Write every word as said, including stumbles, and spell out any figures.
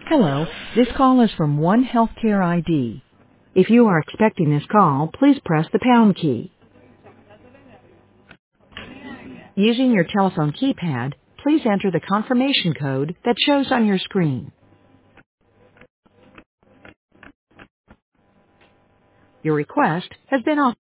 Hello, this call is from One Healthcare I D. If you are expecting this call, please press the pound key. Using your telephone keypad, please enter the confirmation code that shows on your screen. Your request has been authorized.